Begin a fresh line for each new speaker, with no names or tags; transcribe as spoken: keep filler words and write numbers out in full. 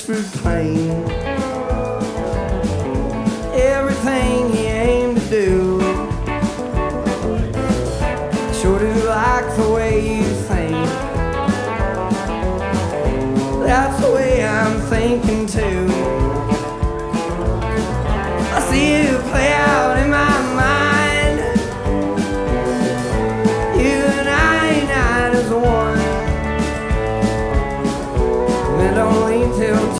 whispered plain everything he aimed to do. Sure do like the way you think. That's the way I'm thinking too. I see it